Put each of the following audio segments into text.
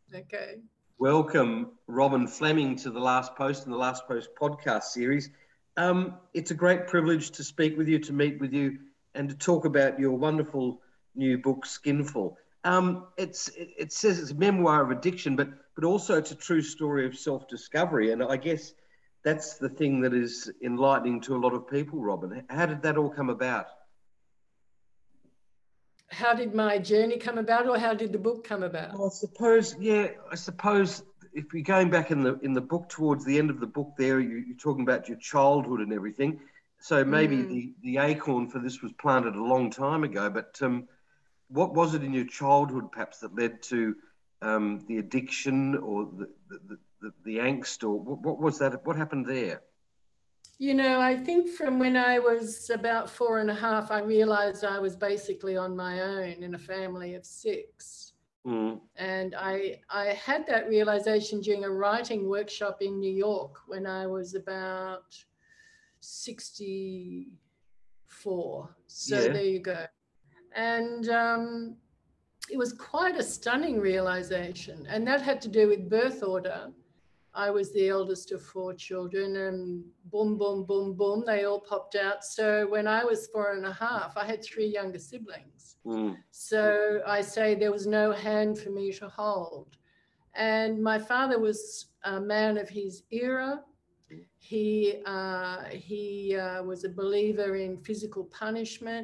Okay. Welcome, Robin Fleming, to the Last Post and the Last Post podcast series. It's a great privilege to speak with you, to meet with you, and to talk about your wonderful new book, Skinful. It says it's a memoir of addiction, but also it's a true story of self-discovery. And I guess that's the thing that is enlightening to a lot of people, Robin. How did that all come about? How did my journey come about, or how did the book come about? Well, I suppose if you're going back in the book towards the end of the book there, you're talking about your childhood and everything. So maybe the acorn for this was planted a long time ago. But what was it in your childhood, perhaps, that led to the addiction or the angst, or what was that? What happened there? I think from when I was about 4.5, I realized I was basically on my own in a family of 6. Mm. And I had that realization during a writing workshop in New York when I was about 64. So Yeah. there you go. And it was quite a stunning realization. And that had to do with birth order. I was the eldest of 4 children, and boom, boom, boom, boom, they all popped out. So when I was 4.5, I had 3 younger siblings. Mm. So I say there was no hand for me to hold. And my father was a man of his era. He was a believer in physical punishment.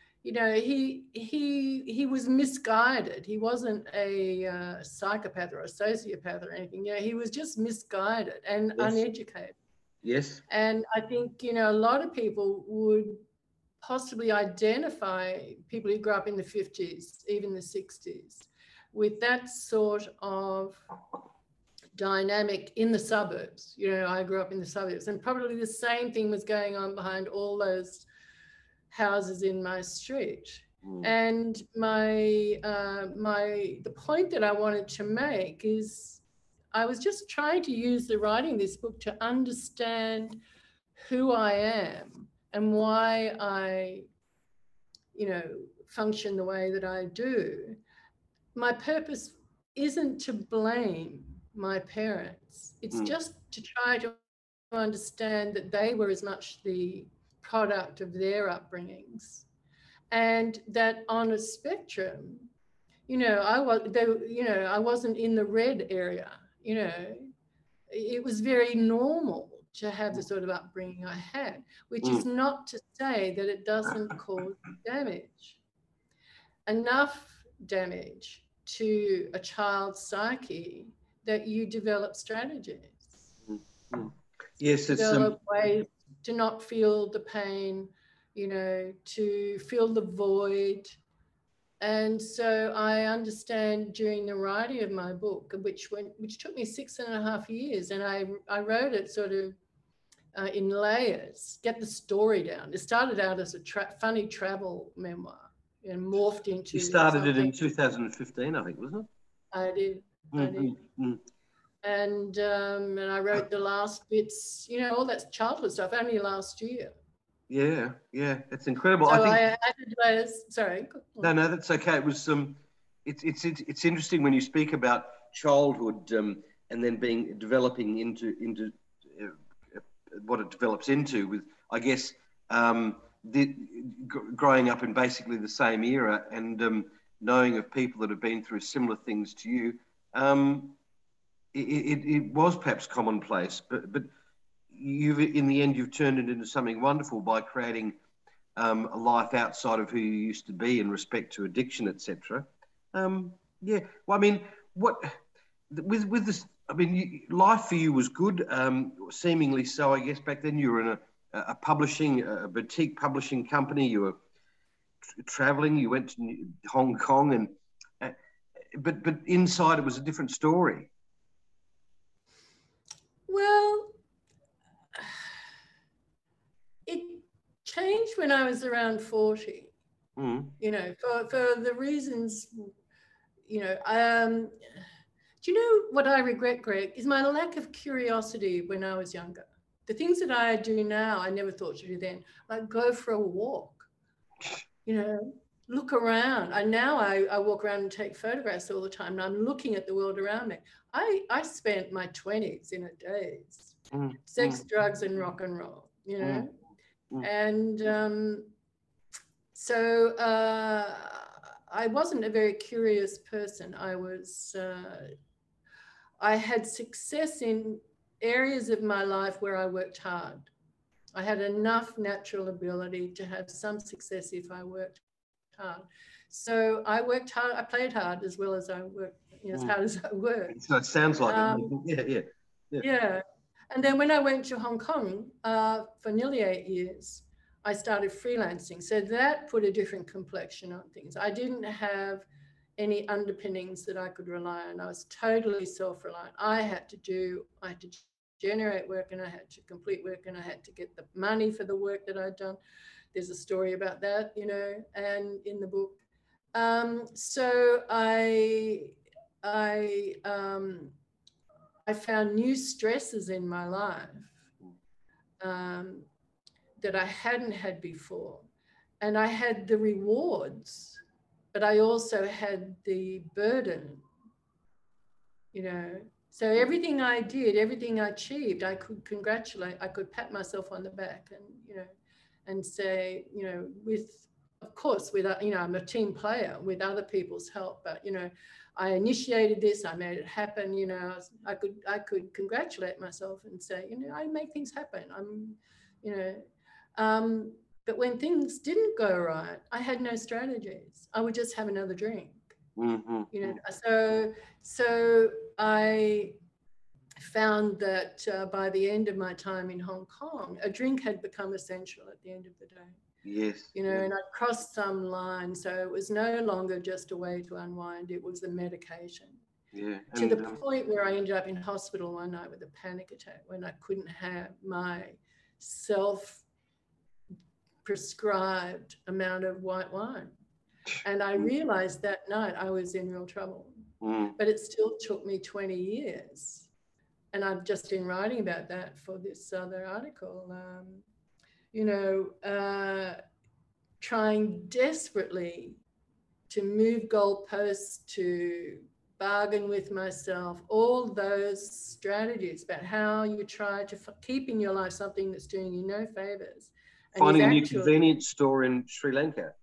He was misguided. He wasn't a psychopath or a sociopath or anything. He was just misguided and Yes. uneducated. Yes. And I think a lot of people would possibly identify people who grew up in the 50s, even the 60s, with that sort of dynamic in the suburbs. I grew up in the suburbs, and probably the same thing was going on behind all those houses in my street. Mm. And the point that I wanted to make is I was just trying to use the writing of this book to understand who I am and why I, function the way that I do. My purpose isn't to blame my parents. It's Mm. just to try to understand that they were as much the product of their upbringings, and that on a spectrum, I wasn't in the red area. It was very normal to have the sort of upbringing I had, which is Mm. not to say that it doesn't cause damage. Enough damage to a child's psyche that you develop strategies, Mm. Mm. Yes, it's develop ways to not feel the pain, to fill the void. And so I understand during the writing of my book, which took me 6.5 years, and I wrote it sort of in layers, get the story down. It started out as a funny travel memoir and morphed You into started it something. in 2015, I think, wasn't I did. it? I Mm. did. Mm. And I wrote the last bits, all that childhood stuff only last year. Yeah, yeah, it's incredible. I So I think added layers. Sorry. no, that's okay. It was it's interesting when you speak about childhood and then being developing into uh, what it develops into with, I guess, the, growing up in basically the same era and knowing of people that have been through similar things to you. Um, it was perhaps commonplace, but you've in the end you've turned it into something wonderful by creating a life outside of who you used to be in respect to addiction, etc. Yeah, well, I mean, what with this? I mean, life for you was good, seemingly so. I guess back then you were in a boutique publishing company. You were traveling. You went to Hong Kong, and uh, but inside it was a different story. Well, it changed when I was around 40, Mm. for the reasons, do you know what I regret, Greg, is my lack of curiosity when I was younger. The things that I do now, I never thought to do then, like go for a walk, you know, look around. And now I walk around and take photographs all the time, and I'm looking at the world around me. I spent my 20s in a daze, sex, drugs, and rock and roll, you know. And so I wasn't a very curious person. I had success in areas of my life where I worked hard. I had enough natural ability to have some success if I worked hard. So I worked hard. I played hard as well as I worked, you know, as hard as I worked. So it sounds like it. Yeah. And then when I went to Hong Kong for nearly 8 years, I started freelancing. So that put a different complexion on things. I didn't have any underpinnings that I could rely on. I was totally self-reliant. I had to generate work, and I had to complete work, and I had to get the money for the work that I'd done. There's a story about that, you know, and in the book. So I found new stresses in my life that I hadn't had before. And I had the rewards, but I also had the burden, you know. So everything I did, everything I achieved, I could congratulate, I could pat myself on the back and, you know, and say, you know, of course, you know, I'm a team player with other people's help, but, you know, I initiated this, I made it happen, you know. I could congratulate myself and say, you know, I make things happen. You know, but when things didn't go right, I had no strategies. I would just have another drink. You know, so I found that by the end of my time in Hong Kong, a drink had become essential at the end of the day. Yes. You know, and I crossed some line. So it was no longer just a way to unwind, it was the medication. Yeah. To the point where I ended up in hospital one night with a panic attack when I couldn't have my self-prescribed amount of white wine. And I realized that night I was in real trouble. But it still took me 20 years. And I've just been writing about that for this other article. You know, trying desperately to move goalposts, to bargain with myself, all those strategies about how you try to keep in your life something that's doing you no favors. Finding a new convenience store in Sri Lanka.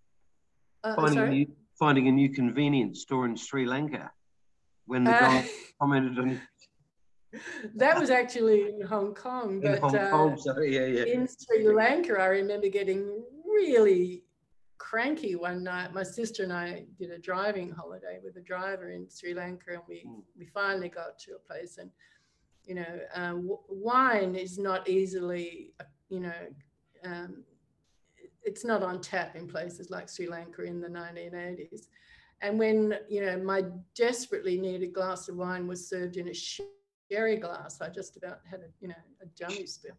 Finding a new convenience store in Sri Lanka when the guy commented on that was actually in Hong Kong, but in Sri Lanka, I remember getting really cranky one night. My sister and I did a driving holiday with a driver in Sri Lanka, and we finally got to a place, and you know, wine is not easily, you know, it's not on tap in places like Sri Lanka in the 1980s. And when, you know, my desperately needed glass of wine was served in a sherry glass, I just about had a dummy spill.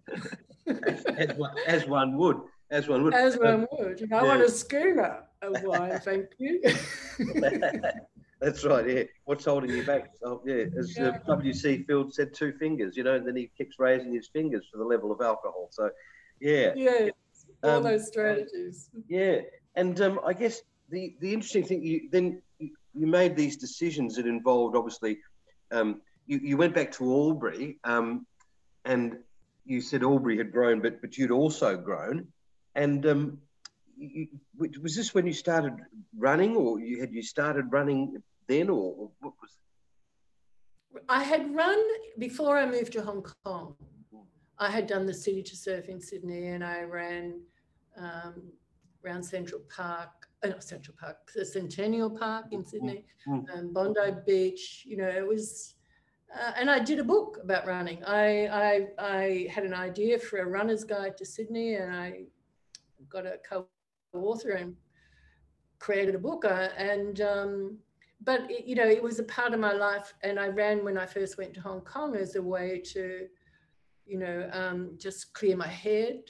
as one would. As one would. You know, I want a schooner of wine, thank you. That's right, yeah. What's holding you back? Oh, yeah, as W.C. Fields said, 2 fingers, you know, and then he keeps raising his fingers for the level of alcohol. So, yeah. Yeah, all those strategies. Yeah, and I guess the interesting thing, you made these decisions that involved, obviously, you went back to Albury, and you said Albury had grown, but you'd also grown. And was this when you started running, or you started running then, or what was it? I had run before I moved to Hong Kong. I had done the City to Surf in Sydney, and I ran around Central Park, not Central Park, the Centennial Park in Sydney, Bondi Beach. You know, it was, and I did a book about running. I had an idea for a runner's guide to Sydney, and I got a co-author and created a book. But you know, it was a part of my life, and I ran when I first went to Hong Kong as a way to, you know, just clear my head.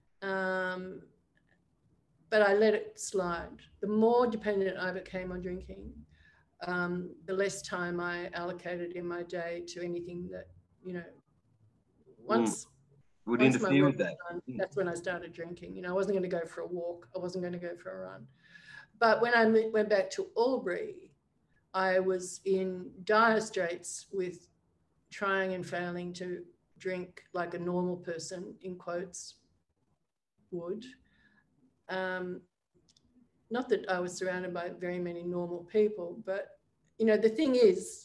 But I let it slide. The more dependent I became on drinking, the less time I allocated in my day to anything that, you know, once would interfere with that. Done, that's when I started drinking. You know, I wasn't going to go for a walk. I wasn't going to go for a run. but when I went back to Albury, I was in dire straits with trying and failing to drink like a normal person, in quotes, would. Not that I was surrounded by very many normal people, but, you know, the thing is,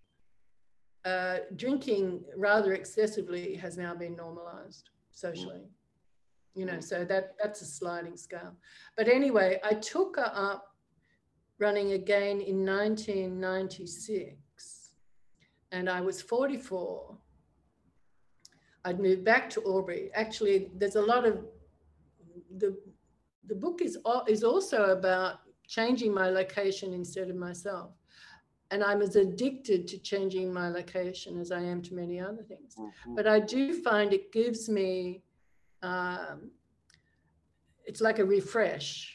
drinking rather excessively has now been normalized socially, you know, so that's a sliding scale. But anyway, I took her up running again in 1996, and I was 44. I'd moved back to Albury. Actually, there's a lot of, the book is also about changing my location instead of myself. And I'm as addicted to changing my location as I am to many other things. But I do find it gives me, it's like a refresh.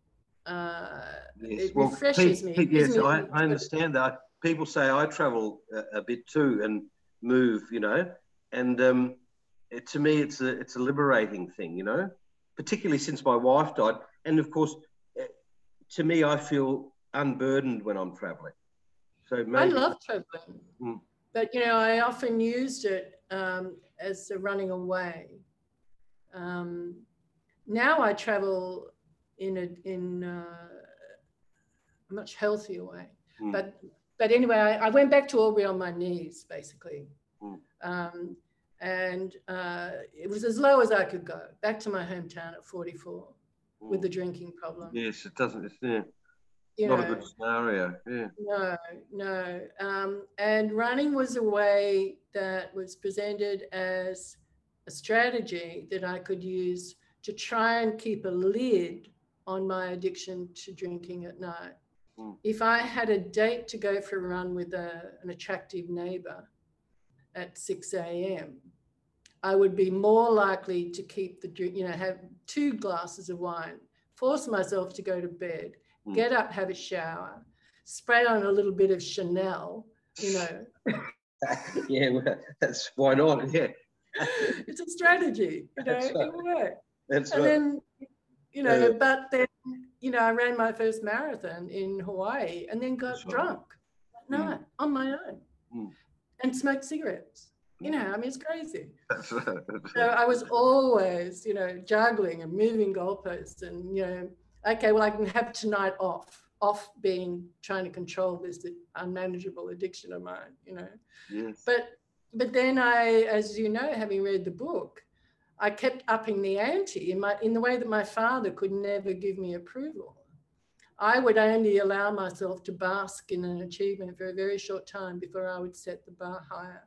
Yes. It refreshes me. Yes, I understand that. People say I travel a bit too and move, you know, and to me it's a liberating thing, you know, particularly since my wife died. And of course, to me, I feel unburdened when I'm traveling. So maybe, I love traveling, but, you know, I often used it as a running away. Now I travel in a much healthier way. But anyway, I went back to Albury on my knees, basically. And it was as low as I could go, back to my hometown at 44 with the drinking problem. Yes, it doesn't, it's not a good scenario. Yeah. No. And running was a way that was presented as a strategy that I could use to try and keep a lid on my addiction to drinking at night. If I had a date to go for a run with an attractive neighbor at 6 a.m., I would be more likely to keep the drink, you know, have 2 glasses of wine, force myself to go to bed, get up, have a shower, spray on a little bit of Chanel, you know. Yeah, well, that's why not? Yeah. It's a strategy, you know, it worked. That's and right. then, you know, but then, you know, I ran my first marathon in Hawaii and then got drunk at night on my own and smoked cigarettes. You know, I mean, it's crazy. That's right. So I was always, you know, juggling and moving goalposts and, you know, okay, well, I can have tonight off being trying to control this unmanageable addiction of mine, you know. Yes. But then I, as you know, having read the book, I kept upping the ante in the way that my father could never give me approval. I would only allow myself to bask in an achievement for a very short time before I would set the bar higher.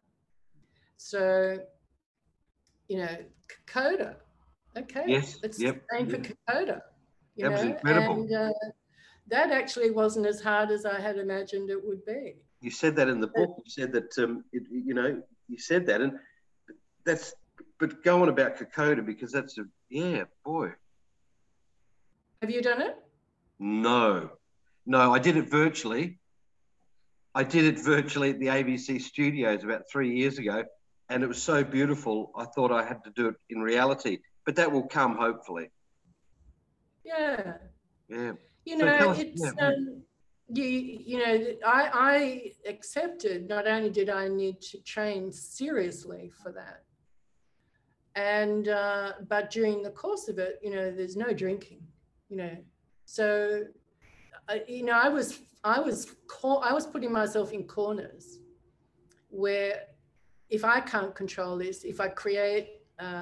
So, you know, Kokoda, okay, yes, it's the name for Kokoda, you know, incredible. and that actually wasn't as hard as I had imagined it would be. You said that in the book. You said that, you know, you said that, and that's. But go on about Kokoda, because that's boy. Have you done it? No, I did it virtually. I did it virtually at the ABC studios about 3 years ago, and it was so beautiful. I thought I had to do it in reality, but that will come hopefully. Yeah. Yeah. You know, it's you know, I accepted not only did I need to train seriously for that, and but during the course of it, you know, there's no drinking, you know, so you know, I was putting myself in corners where if I can't control this, if I create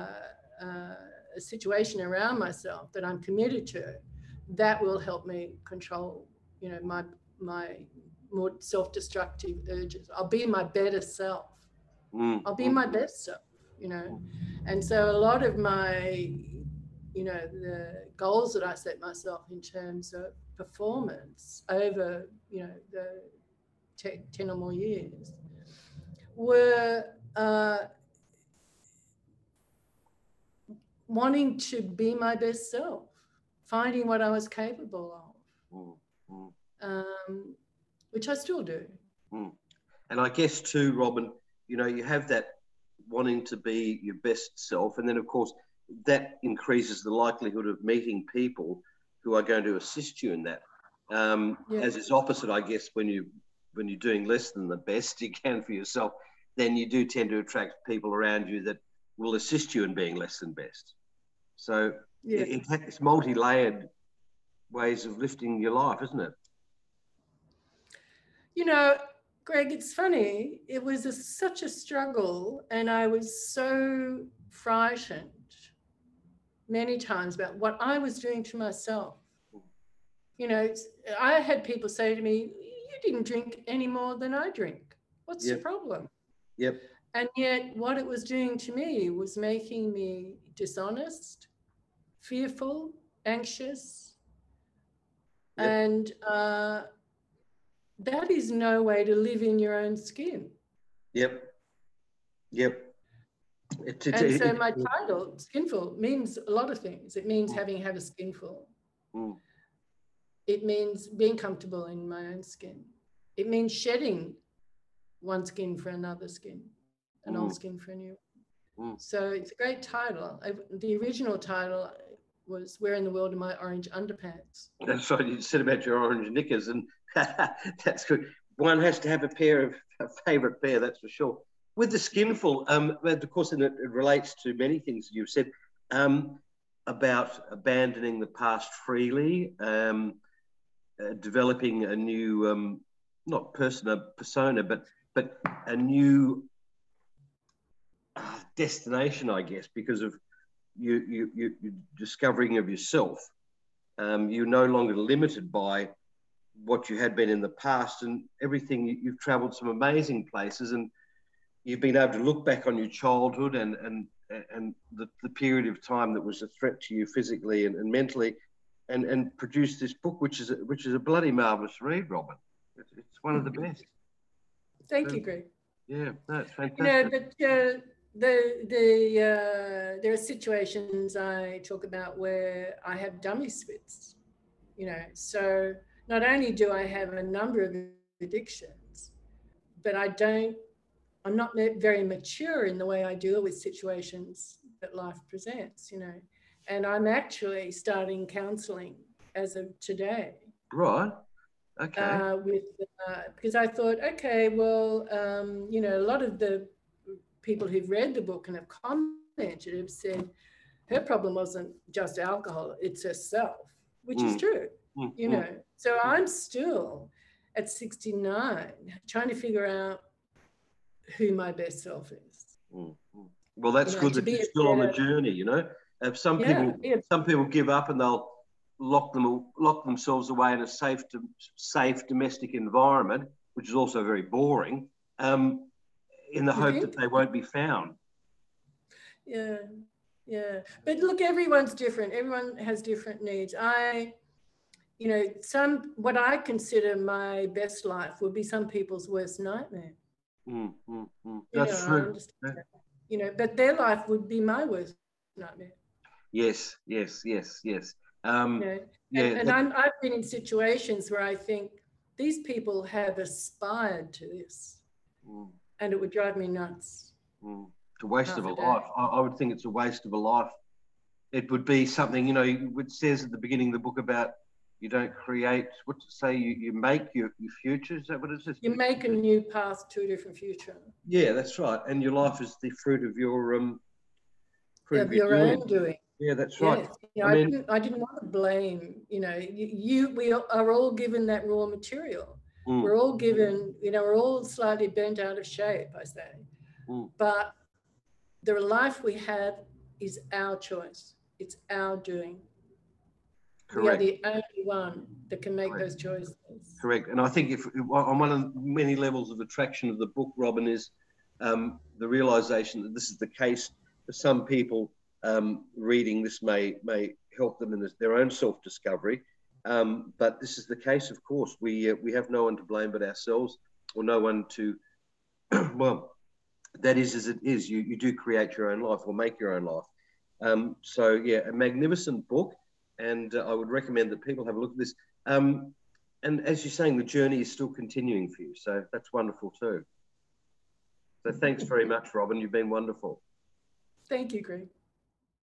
a situation around myself that I'm committed to, that will help me control, you know, my more self-destructive urges. I'll be my better self. I'll be my best self, you know. And so a lot of my, you know, the goals that I set myself in terms of performance over, you know, the 10 or more years were wanting to be my best self, finding what I was capable of, which I still do. And I guess too, Robyn, you know, you have that wanting to be your best self, and then of course that increases the likelihood of meeting people who are going to assist you in that. As is opposite, I guess, when you're doing less than the best you can for yourself, then you do tend to attract people around you that will assist you in being less than best. So it's multi-layered ways of lifting your life, isn't it? You know, Greg, it's funny. It was such a struggle, and I was so frightened many times about what I was doing to myself. You know, I had people say to me, "You didn't drink any more than I drink. What's the problem?" Yep. And yet what it was doing to me was making me dishonest, fearful, anxious. Yep. And that is no way to live in your own skin. Yep. So my title, Skinful, means a lot of things. It means having had a skinful. It means being comfortable in my own skin. It means shedding one skin for another skin, an old skin for a new. So it's a great title. The original title was "Where in the World Are My Orange Underpants?" That's right. You said about your orange knickers, and that's good. One has to have a favourite pair, that's for sure. With the Skinful, of course, and it relates to many things you've said about abandoning the past freely, developing a new, not persona, but a new destination, I guess, because of you discovering of yourself. You're no longer limited by what you had been in the past, and everything. You've travelled some amazing places, and you've been able to look back on your childhood and the period of time that was a threat to you physically and mentally, and produce this book, which is a bloody marvellous read, Robin. It's one of the best. Thank you, Greg. Yeah, no, it's fantastic. You know, but there are situations I talk about where I have dummy spits. You know, so not only do I have a number of addictions, but I'm not very mature in the way I deal with situations that life presents, you know. And I'm actually starting counselling as of today. Right. Okay. Because I thought, okay, well, you know, a lot of the people who've read the book and have commented have said her problem wasn't just alcohol, it's herself, which is true, you know. So I'm still at 69 trying to figure out who my best self is. Well, that's good that you're still on the journey, you know. Some people give up and they'll lock themselves away in a safe domestic environment, which is also very boring, in the hope that they won't be found. Yeah. But look, everyone's different. Everyone has different needs. You know, what I consider my best life would be some people's worst nightmare. That's true. You know, but their life would be my worst nightmare. Yes. You know, and I've been in situations where I think these people have aspired to this, and it would drive me nuts. It's a waste of a life. I would think it's a waste of a life. It would be something, you know, it says at the beginning of the book about you don't create, what to say, you make your future. Is that what it says? You make a new path to a different future. Yeah, that's right. And your life is the fruit of your own doing. Yeah, that's right. Yes. I didn't want to blame, you know, we are all given that raw material. We're all given, you know, we're all slightly bent out of shape, I say. But the life we have is our choice. It's our doing. Correct. We are the only one that can make those choices. Correct. And I think on one of the many levels of attraction of the book, Robin, is the realization that this is the case for some people. Reading this may help them in their own self-discovery. But this is the case, of course. We have no one to blame but ourselves, or no one to, well, that is as it is. You do create your own life or make your own life. So, yeah, a magnificent book. And I would recommend that people have a look at this. And as you're saying, the journey is still continuing for you. So that's wonderful too. So thanks very much, Robin. You've been wonderful. Thank you, Greg.